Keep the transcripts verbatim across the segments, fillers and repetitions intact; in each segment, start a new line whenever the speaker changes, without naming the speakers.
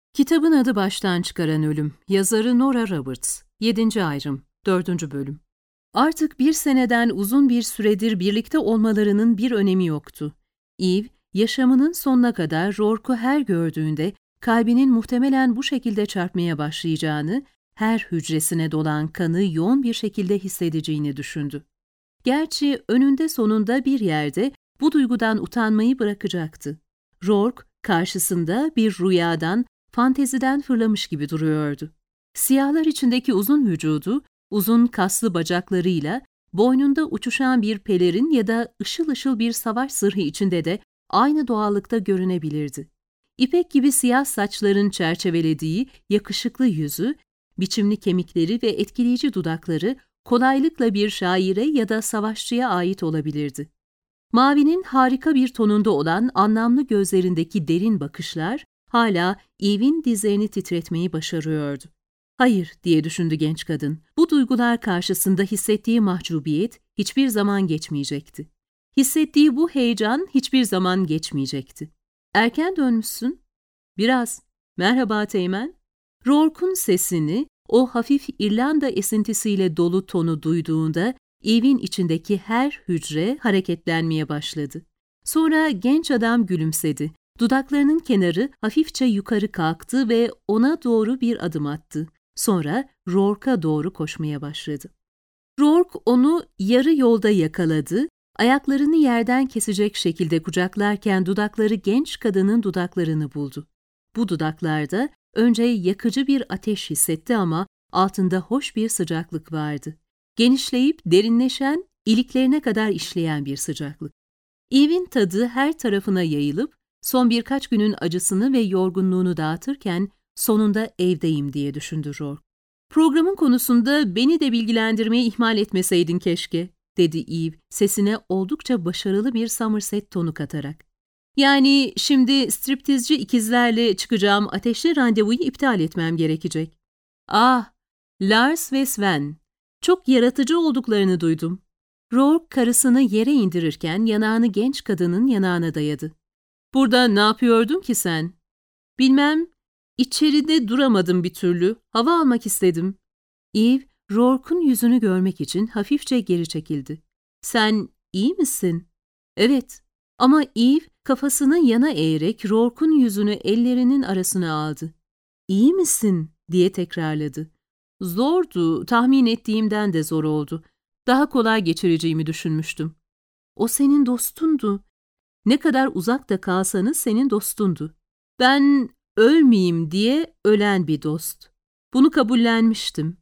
Kitabın adı Baştan Çıkaran Ölüm. Yazarı Nora Roberts. yedinci ayrım. dördüncü bölüm. Artık bir seneden uzun bir süredir birlikte olmalarının bir önemi yoktu. Eve, yaşamının sonuna kadar Rourke'u her gördüğünde kalbinin muhtemelen bu şekilde çarpmaya başlayacağını, her hücresine dolan kanı yoğun bir şekilde hissedeceğini düşündü. Gerçi önünde sonunda bir yerde bu duygudan utanmayı bırakacaktı. Rourke, karşısında bir rüyadan, fanteziden fırlamış gibi duruyordu. Siyahlar içindeki uzun vücudu, uzun kaslı bacaklarıyla, boynunda uçuşan bir pelerin ya da ışıl ışıl bir savaş zırhı içinde de aynı doğallıkta görünebilirdi. İpek gibi siyah saçların çerçevelediği yakışıklı yüzü, biçimli kemikleri ve etkileyici dudakları kolaylıkla bir şaire ya da savaşçıya ait olabilirdi. Mavinin harika bir tonunda olan anlamlı gözlerindeki derin bakışlar, hala Eve'in dizlerini titretmeyi başarıyordu. Hayır, diye düşündü genç kadın. Bu duygular karşısında hissettiği mahcubiyet hiçbir zaman geçmeyecekti. Hissettiği bu heyecan hiçbir zaman geçmeyecekti. Erken dönmüşsün. Biraz. Merhaba Teğmen. Rourke'un sesini, o hafif İrlanda esintisiyle dolu tonu duyduğunda Eve'in içindeki her hücre hareketlenmeye başladı. Sonra genç adam gülümsedi. Dudaklarının kenarı hafifçe yukarı kalktı ve ona doğru bir adım attı. Sonra Rourke'a doğru koşmaya başladı. Rourke onu yarı yolda yakaladı, ayaklarını yerden kesecek şekilde kucaklarken dudakları genç kadının dudaklarını buldu. Bu dudaklarda önce yakıcı bir ateş hissetti ama altında hoş bir sıcaklık vardı. Genişleyip derinleşen, iliklerine kadar işleyen bir sıcaklık. Eve'in tadı her tarafına yayılıp, son birkaç günün acısını ve yorgunluğunu dağıtırken sonunda evdeyim diye düşündü Rourke. Programın konusunda beni de bilgilendirmeyi ihmal etmeseydin keşke, dedi Eve sesine oldukça başarılı bir Somerset tonu katarak. Yani şimdi striptizci ikizlerle çıkacağım ateşli randevuyu iptal etmem gerekecek. Ah, Lars ve Sven. Çok yaratıcı olduklarını duydum. Rourke karısını yere indirirken yanağını genç kadının yanağına dayadı. Burada ne yapıyordun ki sen? Bilmem, içeride duramadım bir türlü, hava almak istedim. Eve, Rourke'un yüzünü görmek için hafifçe geri çekildi. Sen iyi misin? Evet, ama Eve kafasını yana eğerek Rourke'un yüzünü ellerinin arasına aldı. İyi misin? Diye tekrarladı. Zordu, tahmin ettiğimden de zor oldu. Daha kolay geçireceğimi düşünmüştüm. O senin dostundu. Ne kadar uzakta kalsanız senin dostundu. Ben ölmeyeyim diye ölen bir dost. Bunu kabullenmiştim.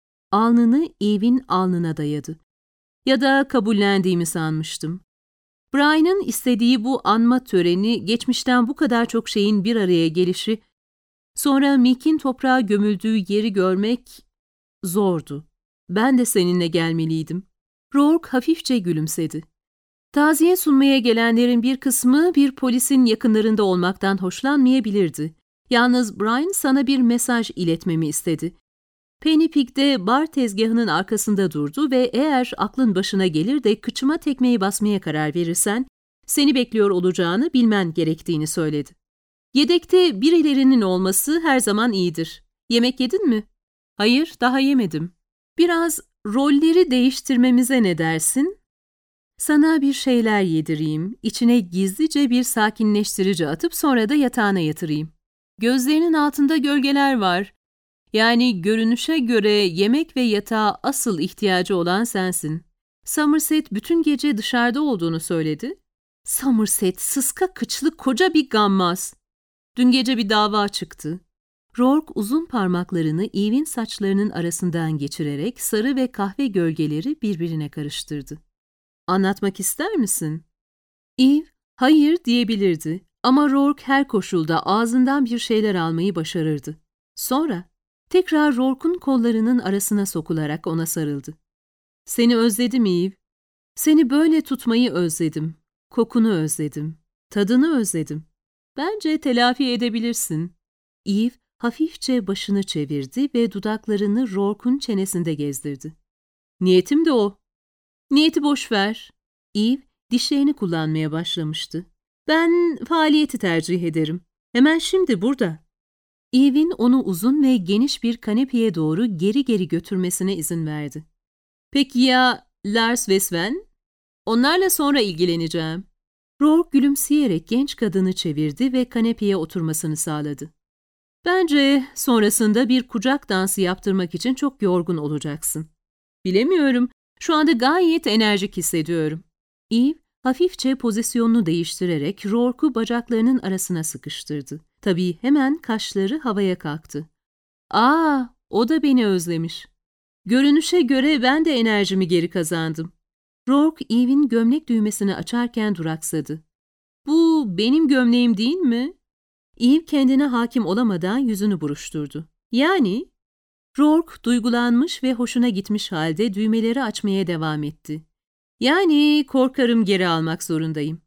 Alnını Eve'in alnına dayadı. Ya da kabullendiğimi sanmıştım. Brian'ın istediği bu anma töreni, geçmişten bu kadar çok şeyin bir araya gelişi, sonra Mick'in toprağa gömüldüğü yeri görmek zordu. Ben de seninle gelmeliydim. Rourke hafifçe gülümsedi. Taziye sunmaya gelenlerin bir kısmı bir polisin yakınlarında olmaktan hoşlanmayabilirdi. Yalnız Brian sana bir mesaj iletmemi istedi. Pennypig'de bar tezgahının arkasında durdu ve eğer aklın başına gelir de kıçıma tekmeyi basmaya karar verirsen, seni bekliyor olacağını bilmen gerektiğini söyledi. Yedekte birilerinin olması her zaman iyidir. Yemek yedin mi? Hayır, daha yemedim. Biraz rolleri değiştirmemize ne dersin? Sana bir şeyler yedireyim, içine gizlice bir sakinleştirici atıp sonra da yatağına yatırayım. Gözlerinin altında gölgeler var. Yani görünüşe göre yemek ve yatağa asıl ihtiyacı olan sensin. Somerset bütün gece dışarıda olduğunu söyledi. Somerset sıska kıçlı koca bir gammaz. Dün gece bir dava çıktı. Rourke uzun parmaklarını Eve'in saçlarının arasından geçirerek sarı ve kahve gölgeleri birbirine karıştırdı. Anlatmak ister misin? Eve, hayır diyebilirdi ama Rourke her koşulda ağzından bir şeyler almayı başarırdı. Sonra, tekrar Rourke'un kollarının arasına sokularak ona sarıldı. Seni özledim Eve. Seni böyle tutmayı özledim. Kokunu özledim. Tadını özledim. Bence telafi edebilirsin. Eve, hafifçe başını çevirdi ve dudaklarını Rourke'un çenesinde gezdirdi. Niyetim de o. Niyeti boş ver. Eve dişlerini kullanmaya başlamıştı. Ben faaliyeti tercih ederim. Hemen şimdi burada. Eve'in onu uzun ve geniş bir kanepeye doğru geri geri götürmesine izin verdi. Peki ya Lars ve Sven? Onlarla sonra ilgileneceğim. Rourke gülümseyerek genç kadını çevirdi ve kanepeye oturmasını sağladı. Bence sonrasında bir kucak dansı yaptırmak için çok yorgun olacaksın. Bilemiyorum, şu anda gayet enerjik hissediyorum. Eve hafifçe pozisyonunu değiştirerek Rourke'u bacaklarının arasına sıkıştırdı. Tabii hemen kaşları havaya kalktı. Aa, o da beni özlemiş. Görünüşe göre ben de enerjimi geri kazandım. Rourke, Eve'in gömlek düğmesini açarken duraksadı. Bu benim gömleğim değil mi? Eve kendine hakim olamadan yüzünü buruşturdu. Yani? Rourke duygulanmış ve hoşuna gitmiş halde düğmeleri açmaya devam etti. Yani korkarım geri almak zorundayım.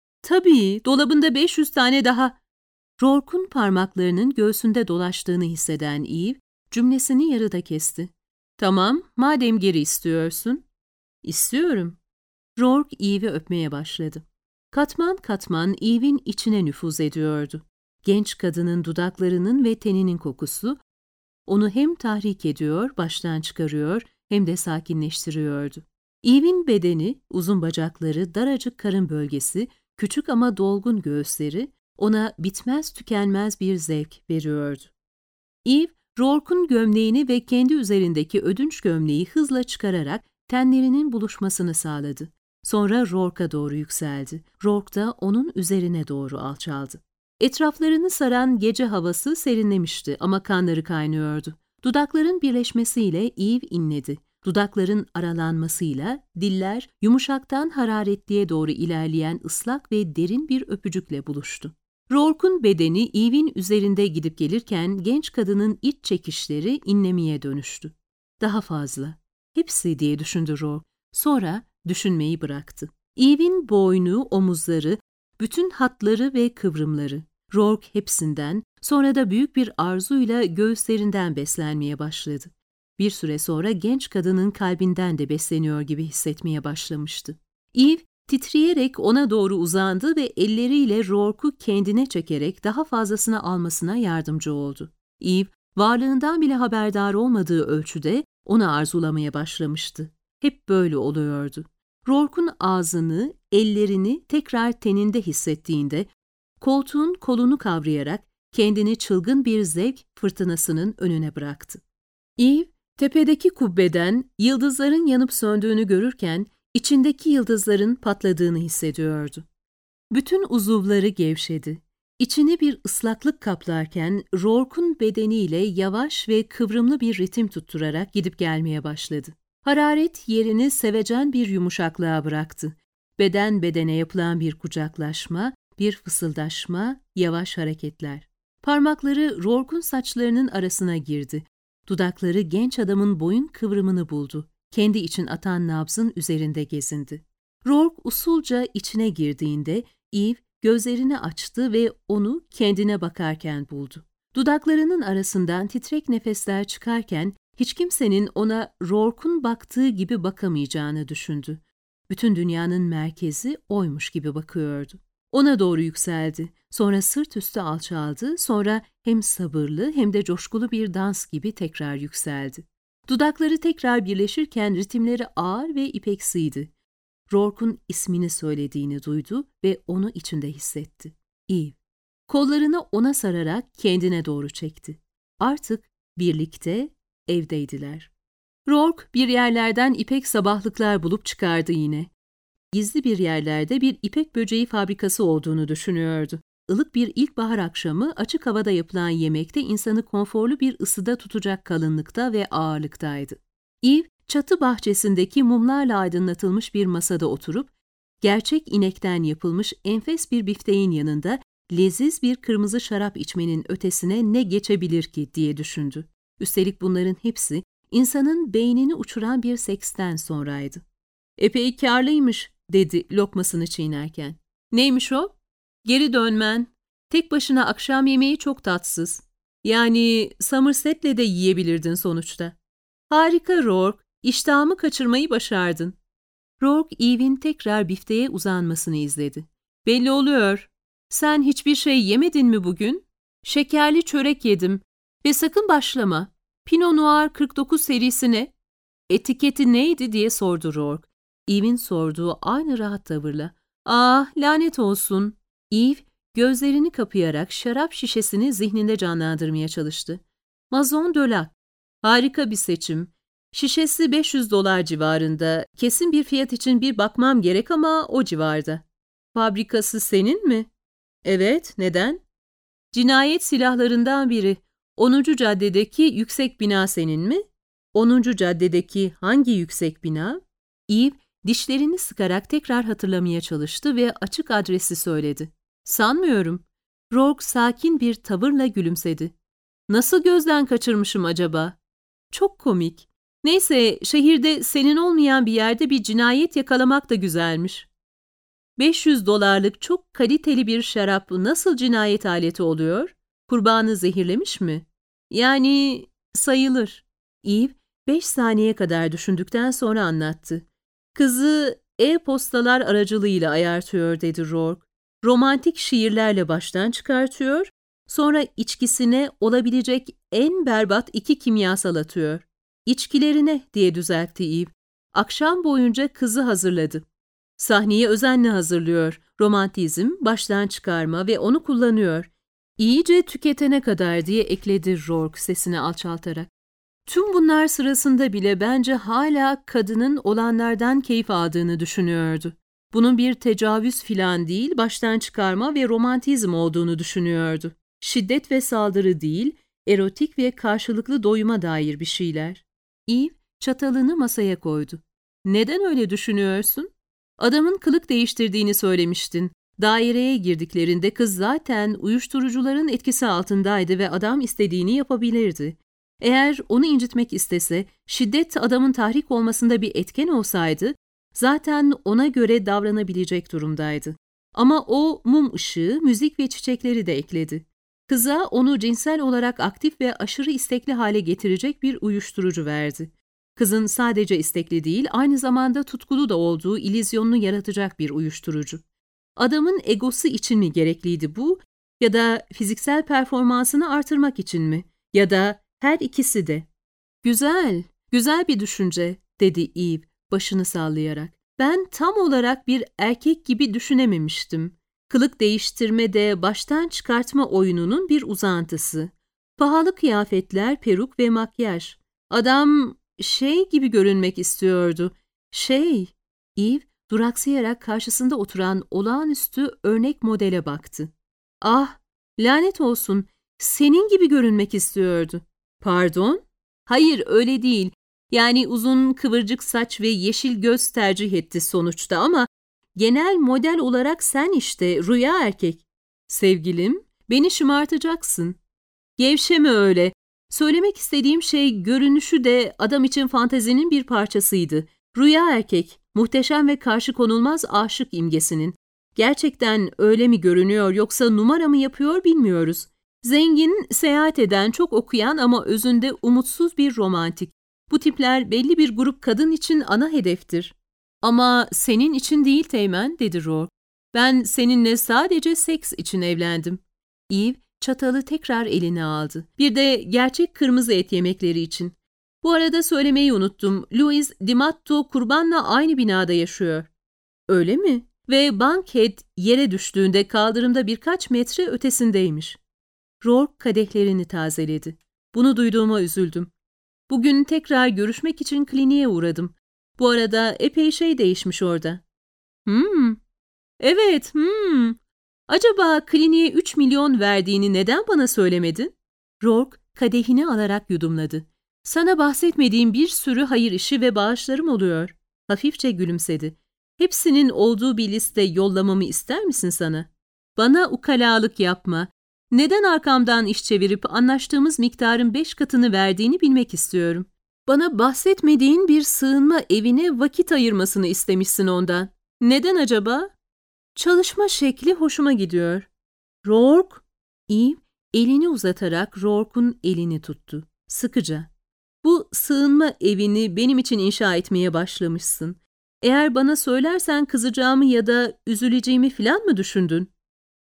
Tabii, dolabında beş yüz tane daha. Rourke'un parmaklarının göğsünde dolaştığını hisseden Eve, cümlesini yarıda kesti. Tamam, madem geri istiyorsun. İstiyorum. Rourke Eve'i öpmeye başladı. Katman katman Eve'in içine nüfuz ediyordu. Genç kadının dudaklarının ve teninin kokusu, onu hem tahrik ediyor, baştan çıkarıyor, hem de sakinleştiriyordu. Eve'in bedeni, uzun bacakları, daracık karın bölgesi, küçük ama dolgun göğüsleri, ona bitmez tükenmez bir zevk veriyordu. Eve, Rourke'un gömleğini ve kendi üzerindeki ödünç gömleği hızla çıkararak tenlerinin buluşmasını sağladı. Sonra Rourke'a doğru yükseldi. Rourke da onun üzerine doğru alçaldı. Etraflarını saran gece havası serinlemişti ama kanları kaynıyordu. Dudakların birleşmesiyle Eve inledi. Dudakların aralanmasıyla diller yumuşaktan hararetliye doğru ilerleyen ıslak ve derin bir öpücükle buluştu. Rourke'un bedeni Eve'in üzerinde gidip gelirken genç kadının iç çekişleri inlemeye dönüştü. Daha fazla. Hepsi diye düşündü Rourke. Sonra düşünmeyi bıraktı. Eve'in boynu, omuzları, bütün hatları ve kıvrımları. Rourke hepsinden, sonra da büyük bir arzuyla göğüslerinden beslenmeye başladı. Bir süre sonra genç kadının kalbinden de besleniyor gibi hissetmeye başlamıştı. Eve, titreyerek ona doğru uzandı ve elleriyle Rourke'u kendine çekerek daha fazlasını almasına yardımcı oldu. Eve, varlığından bile haberdar olmadığı ölçüde onu arzulamaya başlamıştı. Hep böyle oluyordu. Rourke'un ağzını, ellerini tekrar teninde hissettiğinde, koltuğun kolunu kavrayarak kendini çılgın bir zevk fırtınasının önüne bıraktı. Eve, tepedeki kubbeden yıldızların yanıp söndüğünü görürken, içindeki yıldızların patladığını hissediyordu. Bütün uzuvları gevşedi. İçini bir ıslaklık kaplarken Rourke'un bedeniyle yavaş ve kıvrımlı bir ritim tutturarak gidip gelmeye başladı. Hararet yerini sevecen bir yumuşaklığa bıraktı. Beden bedene yapılan bir kucaklaşma, bir fısıldaşma, yavaş hareketler. Parmakları Rourke'un saçlarının arasına girdi. Dudakları genç adamın boyun kıvrımını buldu. Kendi için atan nabzın üzerinde gezindi. Rourke usulca içine girdiğinde Eve gözlerini açtı ve onu kendine bakarken buldu. Dudaklarının arasından titrek nefesler çıkarken hiç kimsenin ona Rourke'un baktığı gibi bakamayacağını düşündü. Bütün dünyanın merkezi oymuş gibi bakıyordu. Ona doğru yükseldi, sonra sırt üstü alçaldı, sonra hem sabırlı hem de coşkulu bir dans gibi tekrar yükseldi. Dudakları tekrar birleşirken ritimleri ağır ve ipeksiydi. Rourke'un ismini söylediğini duydu ve onu içinde hissetti. Eve. Kollarını ona sararak kendine doğru çekti. Artık birlikte evdeydiler. Rourke bir yerlerden ipek sabahlıklar bulup çıkardı yine. Gizli bir yerlerde bir ipek böceği fabrikası olduğunu düşünüyordu. Ilık bir ilkbahar akşamı açık havada yapılan yemekte insanı konforlu bir ısıda tutacak kalınlıkta ve ağırlıktaydı. Eve, çatı bahçesindeki mumlarla aydınlatılmış bir masada oturup, gerçek inekten yapılmış enfes bir bifteğin yanında leziz bir kırmızı şarap içmenin ötesine ne geçebilir ki diye düşündü. Üstelik bunların hepsi insanın beynini uçuran bir seksten sonraydı. Epey kârlıymış, dedi lokmasını çiğnerken. Neymiş o? Geri dönmen. Tek başına akşam yemeği çok tatsız. Yani Somerset'le de yiyebilirdin sonuçta. Harika Rourke, iştahımı kaçırmayı başardın. Rourke, Eve'in tekrar bifteğe uzanmasını izledi. Belli oluyor. Sen hiçbir şey yemedin mi bugün? Şekerli çörek yedim. Ve sakın başlama. Pinot Noir kırk dokuz serisi ne? Etiketi neydi diye sordu Rourke. Eve'in sorduğu aynı rahat tavırla. Ah, lanet olsun. Eve, gözlerini kapayarak şarap şişesini zihninde canlandırmaya çalıştı. Maison de Lac. Harika bir seçim. Şişesi beş yüz dolar civarında. Kesin bir fiyat için bir bakmam gerek ama o civarda. Fabrikası senin mi? Evet, neden? Cinayet silahlarından biri. onuncu caddedeki yüksek bina senin mi? onuncu caddedeki hangi yüksek bina? Eve, dişlerini sıkarak tekrar hatırlamaya çalıştı ve açık adresi söyledi. Sanmıyorum. Rourke sakin bir tavırla gülümsedi. Nasıl gözden kaçırmışım acaba? Çok komik. Neyse, şehirde senin olmayan bir yerde bir cinayet yakalamak da güzelmiş. beş yüz dolarlık çok kaliteli bir şarap nasıl cinayet aleti oluyor? Kurbanı zehirlemiş mi? Yani sayılır. Eve, beş saniye kadar düşündükten sonra anlattı. Kızı e-postalar aracılığıyla ayartıyor dedi Rourke. Romantik şiirlerle baştan çıkartıyor, sonra içkisine olabilecek en berbat iki kimyasal atıyor. İçkilerine diye düzeltti Eve. Akşam boyunca kızı hazırladı. Sahneyi özenle hazırlıyor, romantizm, baştan çıkarma ve onu kullanıyor. İyice tüketene kadar diye ekledi Rourke sesini alçaltarak. Tüm bunlar sırasında bile bence hala kadının olanlardan keyif aldığını düşünüyordu. Bunun bir tecavüz filan değil, baştan çıkarma ve romantizm olduğunu düşünüyordu. Şiddet ve saldırı değil, erotik ve karşılıklı doyuma dair bir şeyler. Eve çatalını masaya koydu. Neden öyle düşünüyorsun? Adamın kılık değiştirdiğini söylemiştin. Daireye girdiklerinde kız zaten uyuşturucuların etkisi altındaydı ve adam istediğini yapabilirdi. Eğer onu incitmek istese, şiddet adamın tahrik olmasında bir etken olsaydı, zaten ona göre davranabilecek durumdaydı. Ama o mum ışığı, müzik ve çiçekleri de ekledi. Kıza onu cinsel olarak aktif ve aşırı istekli hale getirecek bir uyuşturucu verdi. Kızın sadece istekli değil, aynı zamanda tutkulu da olduğu illüzyonunu yaratacak bir uyuşturucu. Adamın egosu için mi gerekliydi bu, ya da fiziksel performansını artırmak için mi, ya da her ikisi de? Güzel, güzel bir düşünce, dedi Eve başını sallayarak. Ben tam olarak bir erkek gibi düşünememiştim. Kılık değiştirme de baştan çıkartma oyununun bir uzantısı. Pahalı kıyafetler, peruk ve makyaj. Adam şey gibi görünmek istiyordu. Şey, Eve duraksayarak karşısında oturan olağanüstü örnek modele baktı. Ah, lanet olsun, senin gibi görünmek istiyordu. Pardon? Hayır, öyle değil. Yani uzun kıvırcık saç ve yeşil göz tercih etti sonuçta ama genel model olarak sen işte, rüya erkek. Sevgilim, beni şımartacaksın. Gevşeme öyle. Söylemek istediğim şey görünüşü de adam için fantezinin bir parçasıydı. Rüya erkek, muhteşem ve karşı konulmaz aşık imgesinin. Gerçekten öyle mi görünüyor yoksa numara mı yapıyor bilmiyoruz. Zengin, seyahat eden, çok okuyan ama özünde umutsuz bir romantik. Bu tipler belli bir grup kadın için ana hedeftir. Ama senin için değil Teğmen, dedi Rourke. Ben seninle sadece seks için evlendim. Eve çatalı tekrar eline aldı. Bir de gerçek kırmızı et yemekleri için. Bu arada söylemeyi unuttum. Louis Dimatto kurbanla aynı binada yaşıyor. Öyle mi? Ve Bankhead yere düştüğünde kaldırımda birkaç metre ötesindeymiş. Rourke kadehlerini tazeledi. Bunu duyduğuma üzüldüm. Bugün tekrar görüşmek için kliniğe uğradım. Bu arada epey şey değişmiş orada. Hmm. Evet, hmm. Acaba kliniğe üç milyon verdiğini neden bana söylemedin? Rourke kadehini alarak yudumladı. Sana bahsetmediğim bir sürü hayır işi ve bağışlarım oluyor. Hafifçe gülümsedi. Hepsinin olduğu bir liste yollamamı ister misin sana? Bana ukalalık yapma. Neden arkamdan iş çevirip anlaştığımız miktarın beş katını verdiğini bilmek istiyorum. Bana bahsetmediğin bir sığınma evine vakit ayırmasını istemişsin ondan. Neden acaba? Çalışma şekli hoşuma gidiyor. Rourke, Eve elini uzatarak Rourke'un elini tuttu. Sıkıca. Bu sığınma evini benim için inşa etmeye başlamışsın. Eğer bana söylersen kızacağımı ya da üzüleceğimi filan mı düşündün?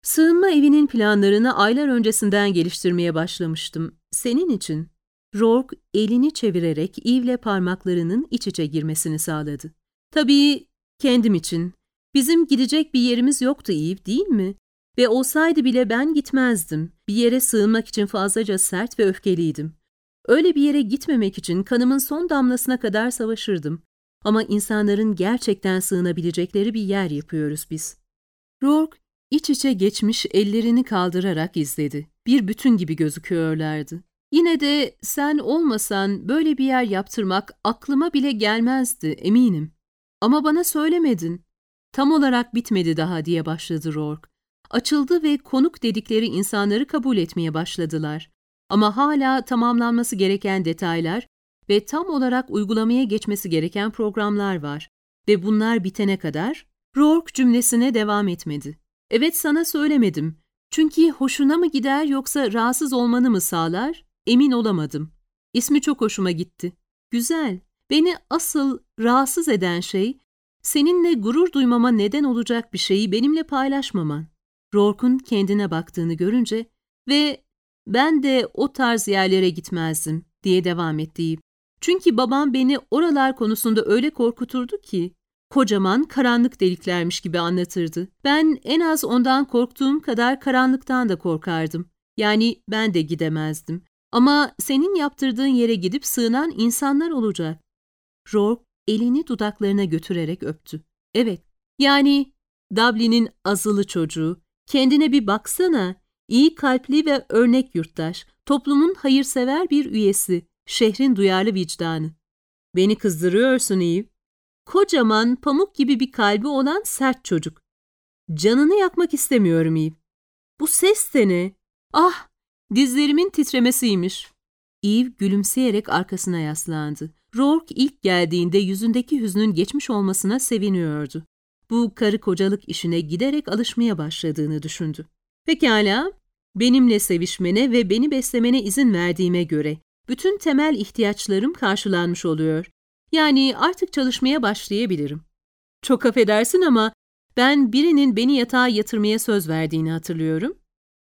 Sığınma evinin planlarını aylar öncesinden geliştirmeye başlamıştım. Senin için. Rourke elini çevirerek Eve'le parmaklarının iç içe girmesini sağladı. Tabii kendim için. Bizim gidecek bir yerimiz yoktu Eve, değil mi? Ve olsaydı bile ben gitmezdim. Bir yere sığınmak için fazlaca sert ve öfkeliydim. Öyle bir yere gitmemek için kanımın son damlasına kadar savaşırdım. Ama insanların gerçekten sığınabilecekleri bir yer yapıyoruz biz. Rourke iç içe geçmiş ellerini kaldırarak izledi. Bir bütün gibi gözüküyorlardı. Yine de sen olmasan böyle bir yer yaptırmak aklıma bile gelmezdi, eminim. Ama bana söylemedin. Tam olarak bitmedi daha diye başladı Rourke. Açıldı ve konuk dedikleri insanları kabul etmeye başladılar. Ama hala tamamlanması gereken detaylar ve tam olarak uygulamaya geçmesi gereken programlar var. Ve bunlar bitene kadar Rourke cümlesine devam etmedi. Evet, sana söylemedim. Çünkü hoşuna mı gider yoksa rahatsız olmanı mı sağlar? Emin olamadım. İsmi çok hoşuma gitti. Güzel. Beni asıl rahatsız eden şey, seninle gurur duymama neden olacak bir şeyi benimle paylaşmaman. Rourke'un kendine baktığını görünce ve ben de o tarz yerlere gitmezdim diye devam ettiği. Çünkü babam beni oralar konusunda öyle korkuturdu ki, kocaman karanlık deliklermiş gibi anlatırdı. Ben en az ondan korktuğum kadar karanlıktan da korkardım. Yani ben de gidemezdim. Ama senin yaptırdığın yere gidip sığınan insanlar olacak. Rourke elini dudaklarına götürerek öptü. Evet, yani Dublin'in azılı çocuğu. Kendine bir baksana. İyi kalpli ve örnek yurttaş. Toplumun hayırsever bir üyesi. Şehrin duyarlı vicdanı. Beni kızdırıyorsun Eve. Kocaman, pamuk gibi bir kalbi olan sert çocuk. Canını yakmak istemiyorum Eve. Bu ses de ne? Ah, dizlerimin titremesiymiş. Eve gülümseyerek arkasına yaslandı. Rourke ilk geldiğinde yüzündeki hüznün geçmiş olmasına seviniyordu. Bu karı kocalık işine giderek alışmaya başladığını düşündü. Pekala, benimle sevişmene ve beni beslemene izin verdiğime göre bütün temel ihtiyaçlarım karşılanmış oluyor. Yani artık çalışmaya başlayabilirim. Çok affedersin ama ben birinin beni yatağa yatırmaya söz verdiğini hatırlıyorum.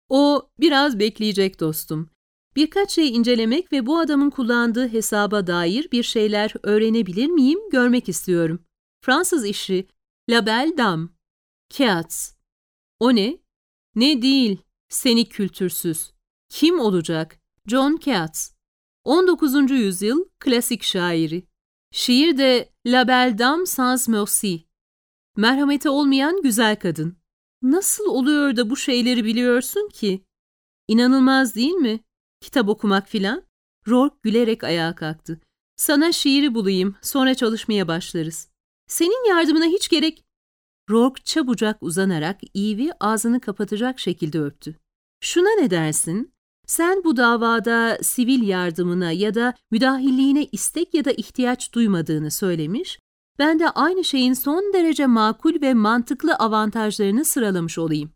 O biraz bekleyecek dostum. Birkaç şey incelemek ve bu adamın kullandığı hesaba dair bir şeyler öğrenebilir miyim, görmek istiyorum. Fransız işi, La Belle Dame. Keats. O ne? Ne değil, seni kültürsüz. Kim olacak? John Keats. on dokuzuncu yüzyıl klasik şairi. Şiir de La Belle Dame sans merci. Merhameti olmayan güzel kadın. Nasıl oluyor da bu şeyleri biliyorsun ki? İnanılmaz değil mi? Kitap okumak filan. Rourke gülerek ayağa kalktı. Sana şiiri bulayım, sonra çalışmaya başlarız. Senin yardımına hiç gerek... Rourke çabucak uzanarak Eve'i ağzını kapatacak şekilde öptü. Şuna ne dersin? Sen bu davada sivil yardımına ya da müdahilliğine istek ya da ihtiyaç duymadığını söylemiş, ben de aynı şeyin son derece makul ve mantıklı avantajlarını sıralamış olayım.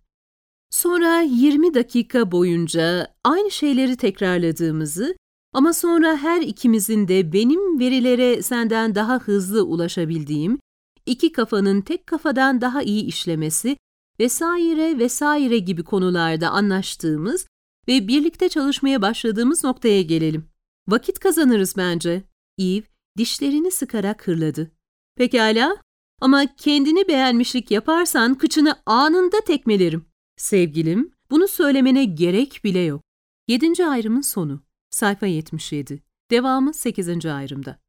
Sonra yirmi dakika boyunca aynı şeyleri tekrarladığımızı ama sonra her ikimizin de benim verilere senden daha hızlı ulaşabildiğim, iki kafanın tek kafadan daha iyi işlemesi vesaire vesaire gibi konularda anlaştığımız ve birlikte çalışmaya başladığımız noktaya gelelim. Vakit kazanırız bence. Eve dişlerini sıkarak hırladı. Pekala, ama kendini beğenmişlik yaparsan kıçını anında tekmelerim. Sevgilim, bunu söylemene gerek bile yok. Yedinci ayrımın sonu. Sayfa yetmiş yedi. Devamı sekizinci ayrımda.